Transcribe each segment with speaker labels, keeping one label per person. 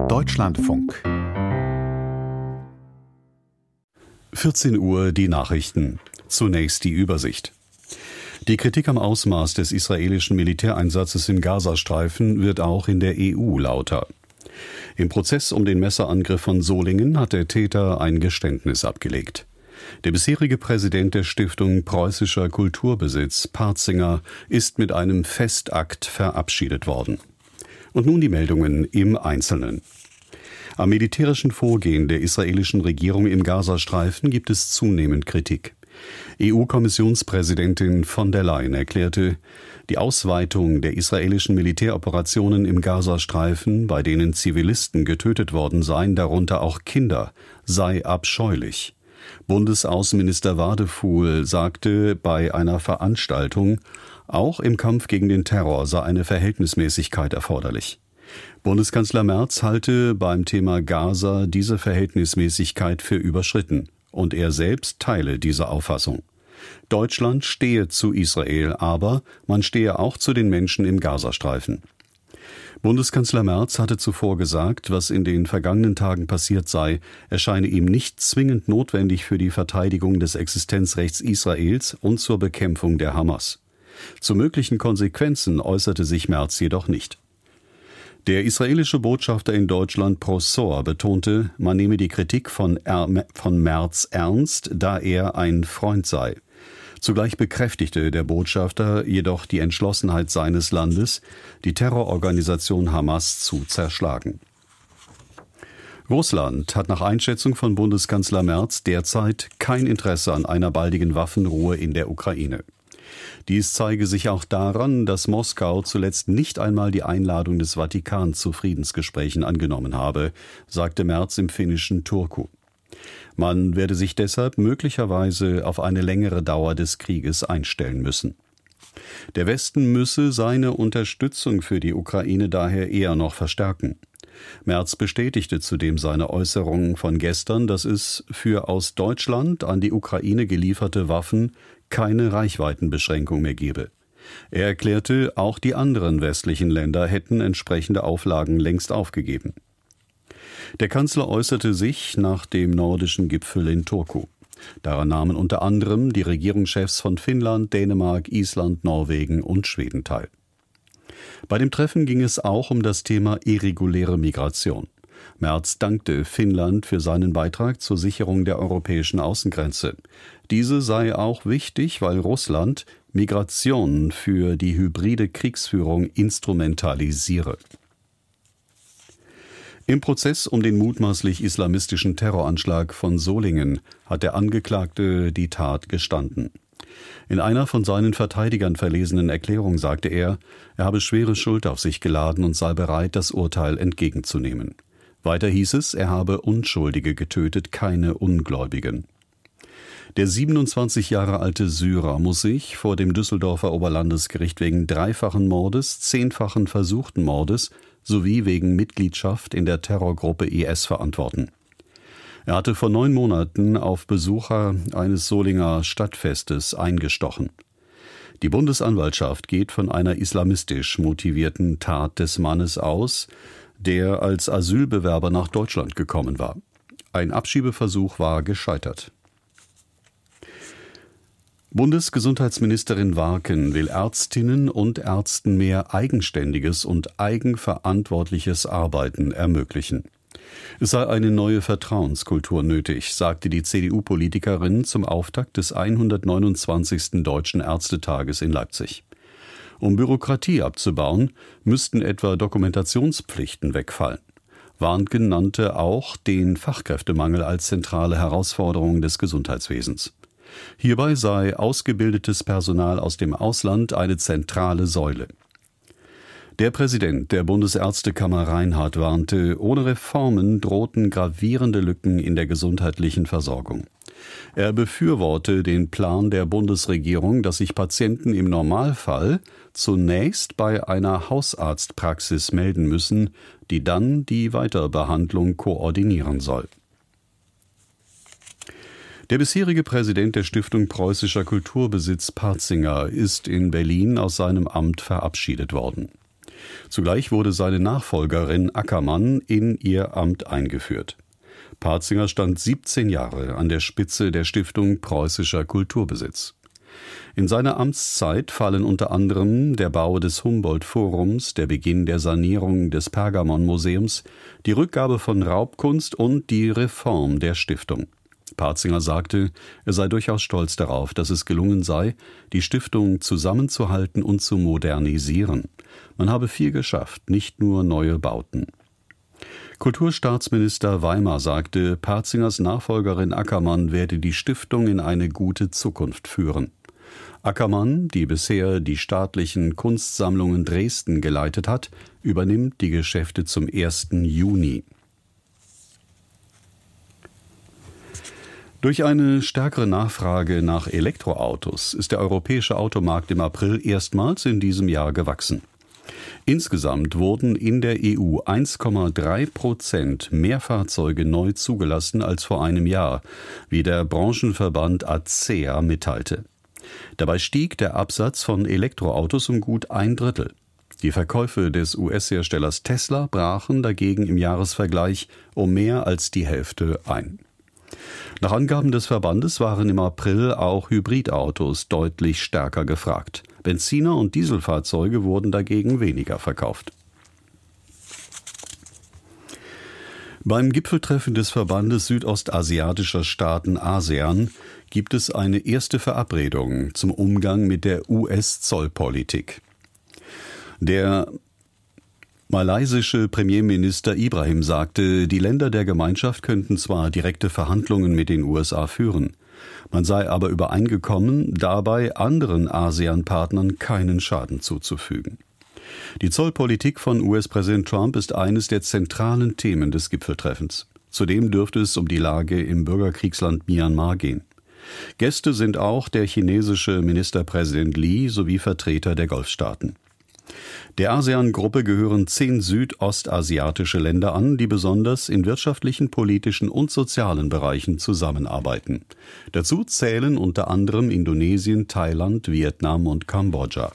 Speaker 1: Deutschlandfunk. 14 Uhr die Nachrichten. Zunächst die Übersicht. Die Kritik am Ausmaß des israelischen Militäreinsatzes im Gazastreifen wird auch in der EU lauter. Im Prozess um den Messerangriff von Solingen hat der Täter ein Geständnis abgelegt. Der bisherige Präsident der Stiftung Preußischer Kulturbesitz, Partzinger, ist mit einem Festakt verabschiedet worden. Und nun die Meldungen im Einzelnen. Am militärischen Vorgehen der israelischen Regierung im Gazastreifen gibt es zunehmend Kritik. EU-Kommissionspräsidentin von der Leyen erklärte, die Ausweitung der israelischen Militäroperationen im Gazastreifen, bei denen Zivilisten getötet worden seien, darunter auch Kinder, sei abscheulich. Bundesaußenminister Wadefuhl sagte bei einer Veranstaltung, auch im Kampf gegen den Terror sei eine Verhältnismäßigkeit erforderlich. Bundeskanzler Merz halte beim Thema Gaza diese Verhältnismäßigkeit für überschritten und er selbst teile diese Auffassung. Deutschland stehe zu Israel, aber man stehe auch zu den Menschen im Gazastreifen. Bundeskanzler Merz hatte zuvor gesagt, was in den vergangenen Tagen passiert sei, erscheine ihm nicht zwingend notwendig für die Verteidigung des Existenzrechts Israels und zur Bekämpfung der Hamas. Zu möglichen Konsequenzen äußerte sich Merz jedoch nicht. Der israelische Botschafter in Deutschland Prosor betonte, man nehme die Kritik von Merz ernst, da er ein Freund sei. Zugleich bekräftigte der Botschafter jedoch die Entschlossenheit seines Landes, die Terrororganisation Hamas zu zerschlagen. Russland hat nach Einschätzung von Bundeskanzler Merz derzeit kein Interesse an einer baldigen Waffenruhe in der Ukraine. Dies zeige sich auch daran, dass Moskau zuletzt nicht einmal die Einladung des Vatikan zu Friedensgesprächen angenommen habe, sagte Merz im finnischen Turku. Man werde sich deshalb möglicherweise auf eine längere Dauer des Krieges einstellen müssen. Der Westen müsse seine Unterstützung für die Ukraine daher eher noch verstärken. Merz bestätigte zudem seine Äußerungen von gestern, dass es für aus Deutschland an die Ukraine gelieferte Waffen keine Reichweitenbeschränkung mehr gebe. Er erklärte, auch die anderen westlichen Länder hätten entsprechende Auflagen längst aufgegeben. Der Kanzler äußerte sich nach dem nordischen Gipfel in Turku. Daran nahmen unter anderem die Regierungschefs von Finnland, Dänemark, Island, Norwegen und Schweden teil. Bei dem Treffen ging es auch um das Thema irreguläre Migration. Merz dankte Finnland für seinen Beitrag zur Sicherung der europäischen Außengrenze. Diese sei auch wichtig, weil Russland Migration für die hybride Kriegsführung instrumentalisiere. Im Prozess um den mutmaßlich islamistischen Terroranschlag von Solingen hat der Angeklagte die Tat gestanden. In einer von seinen Verteidigern verlesenen Erklärung sagte er habe schwere Schuld auf sich geladen und sei bereit, das Urteil entgegenzunehmen. Weiter hieß es, er habe Unschuldige getötet, keine Ungläubigen. Der 27 Jahre alte Syrer muss sich vor dem Düsseldorfer Oberlandesgericht wegen dreifachen Mordes, 10-fachen versuchten Mordes sowie wegen Mitgliedschaft in der Terrorgruppe IS verantworten. Er hatte vor 9 Monaten auf Besucher eines Solinger Stadtfestes eingestochen. Die Bundesanwaltschaft geht von einer islamistisch motivierten Tat des Mannes aus, der als Asylbewerber nach Deutschland gekommen war. Ein Abschiebeversuch war gescheitert. Bundesgesundheitsministerin Warken will Ärztinnen und Ärzten mehr eigenständiges und eigenverantwortliches Arbeiten ermöglichen. Es sei eine neue Vertrauenskultur nötig, sagte die CDU-Politikerin zum Auftakt des 129. Deutschen Ärztetages in Leipzig. Um Bürokratie abzubauen, müssten etwa Dokumentationspflichten wegfallen. Warnken nannte auch den Fachkräftemangel als zentrale Herausforderung des Gesundheitswesens. Hierbei sei ausgebildetes Personal aus dem Ausland eine zentrale Säule. Der Präsident der Bundesärztekammer Reinhardt warnte, ohne Reformen drohten gravierende Lücken in der gesundheitlichen Versorgung. Er befürworte den Plan der Bundesregierung, dass sich Patienten im Normalfall zunächst bei einer Hausarztpraxis melden müssen, die dann die Weiterbehandlung koordinieren soll. Der bisherige Präsident der Stiftung Preußischer Kulturbesitz Partzinger ist in Berlin aus seinem Amt verabschiedet worden. Zugleich wurde seine Nachfolgerin Ackermann in ihr Amt eingeführt. Partzinger stand 17 Jahre an der Spitze der Stiftung Preußischer Kulturbesitz. In seine Amtszeit fallen unter anderem der Bau des Humboldt-Forums, der Beginn der Sanierung des Pergamon-Museums, die Rückgabe von Raubkunst und die Reform der Stiftung. Partzinger sagte, er sei durchaus stolz darauf, dass es gelungen sei, die Stiftung zusammenzuhalten und zu modernisieren. Man habe viel geschafft, nicht nur neue Bauten. Kulturstaatsminister Weimar sagte, Partzingers Nachfolgerin Ackermann werde die Stiftung in eine gute Zukunft führen. Ackermann, die bisher die staatlichen Kunstsammlungen Dresden geleitet hat, übernimmt die Geschäfte zum 1. Juni. Durch eine stärkere Nachfrage nach Elektroautos ist der europäische Automarkt im April erstmals in diesem Jahr gewachsen. Insgesamt wurden in der EU 1,3% mehr Fahrzeuge neu zugelassen als vor einem Jahr, wie der Branchenverband ACEA mitteilte. Dabei stieg der Absatz von Elektroautos um gut 1/3. Die Verkäufe des US-Herstellers Tesla brachen dagegen im Jahresvergleich um mehr als die Hälfte ein. Nach Angaben des Verbandes waren im April auch Hybridautos deutlich stärker gefragt. Benziner- und Dieselfahrzeuge wurden dagegen weniger verkauft. Beim Gipfeltreffen des Verbandes südostasiatischer Staaten ASEAN gibt es eine erste Verabredung zum Umgang mit der US-Zollpolitik. Der malaysische Premierminister Ibrahim sagte, die Länder der Gemeinschaft könnten zwar direkte Verhandlungen mit den USA führen, man sei aber übereingekommen, dabei anderen ASEAN-Partnern keinen Schaden zuzufügen. Die Zollpolitik von US-Präsident Trump ist eines der zentralen Themen des Gipfeltreffens. Zudem dürfte es um die Lage im Bürgerkriegsland Myanmar gehen. Gäste sind auch der chinesische Ministerpräsident Li sowie Vertreter der Golfstaaten. Der ASEAN-Gruppe gehören 10 südostasiatische Länder an, die besonders in wirtschaftlichen, politischen und sozialen Bereichen zusammenarbeiten. Dazu zählen unter anderem Indonesien, Thailand, Vietnam und Kambodscha.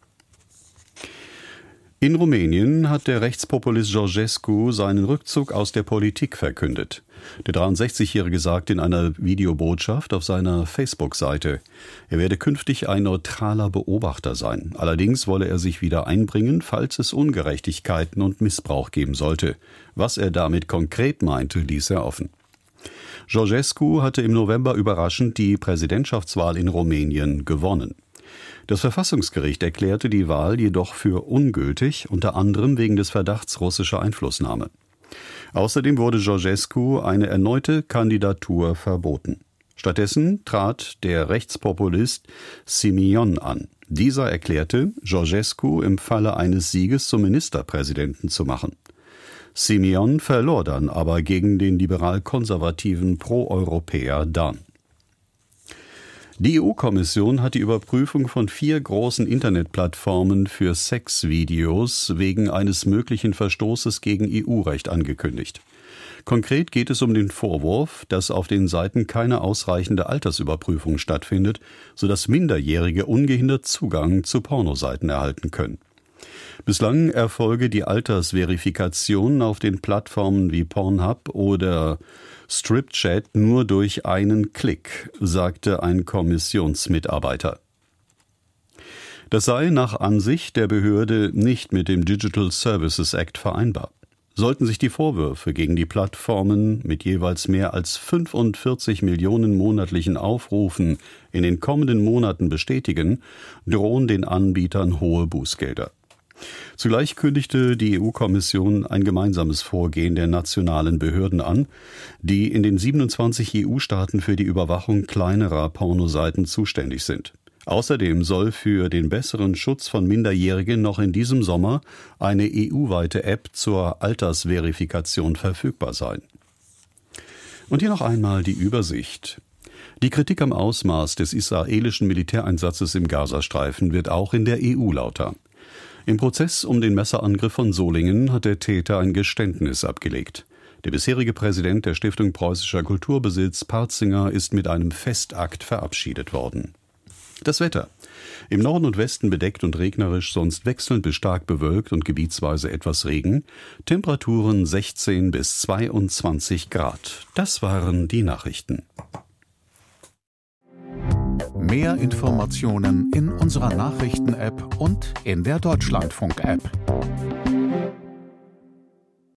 Speaker 1: In Rumänien hat der Rechtspopulist Georgescu seinen Rückzug aus der Politik verkündet. Der 63-Jährige sagte in einer Videobotschaft auf seiner Facebook-Seite, er werde künftig ein neutraler Beobachter sein. Allerdings wolle er sich wieder einbringen, falls es Ungerechtigkeiten und Missbrauch geben sollte. Was er damit konkret meinte, ließ er offen. Georgescu hatte im November überraschend die Präsidentschaftswahl in Rumänien gewonnen. Das Verfassungsgericht erklärte die Wahl jedoch für ungültig, unter anderem wegen des Verdachts russischer Einflussnahme. Außerdem wurde Georgescu eine erneute Kandidatur verboten. Stattdessen trat der Rechtspopulist Simion an. Dieser erklärte, Georgescu im Falle eines Sieges zum Ministerpräsidenten zu machen. Simion verlor dann aber gegen den liberal-konservativen Pro-Europäer Dan. Die EU-Kommission hat die Überprüfung von 4 großen Internetplattformen für Sexvideos wegen eines möglichen Verstoßes gegen EU-Recht angekündigt. Konkret geht es um den Vorwurf, dass auf den Seiten keine ausreichende Altersüberprüfung stattfindet, sodass Minderjährige ungehindert Zugang zu Pornoseiten erhalten können. Bislang erfolge die Altersverifikation auf den Plattformen wie Pornhub oder Stripchat nur durch einen Klick, sagte ein Kommissionsmitarbeiter. Das sei nach Ansicht der Behörde nicht mit dem Digital Services Act vereinbar. Sollten sich die Vorwürfe gegen die Plattformen mit jeweils mehr als 45 Millionen monatlichen Aufrufen in den kommenden Monaten bestätigen, drohen den Anbietern hohe Bußgelder. Zugleich kündigte die EU-Kommission ein gemeinsames Vorgehen der nationalen Behörden an, die in den 27 EU-Staaten für die Überwachung kleinerer Pornoseiten zuständig sind. Außerdem soll für den besseren Schutz von Minderjährigen noch in diesem Sommer eine EU-weite App zur Altersverifikation verfügbar sein. Und hier noch einmal die Übersicht. Die Kritik am Ausmaß des israelischen Militäreinsatzes im Gazastreifen wird auch in der EU lauter. Im Prozess um den Messerangriff von Solingen hat der Täter ein Geständnis abgelegt. Der bisherige Präsident der Stiftung Preußischer Kulturbesitz, Partzinger, ist mit einem Festakt verabschiedet worden. Das Wetter. Im Norden und Westen bedeckt und regnerisch, sonst wechselnd bis stark bewölkt und gebietsweise etwas Regen. Temperaturen 16 bis 22 Grad. Das waren die Nachrichten.
Speaker 2: Mehr Informationen in unserer Nachrichten-App und in der Deutschlandfunk-App.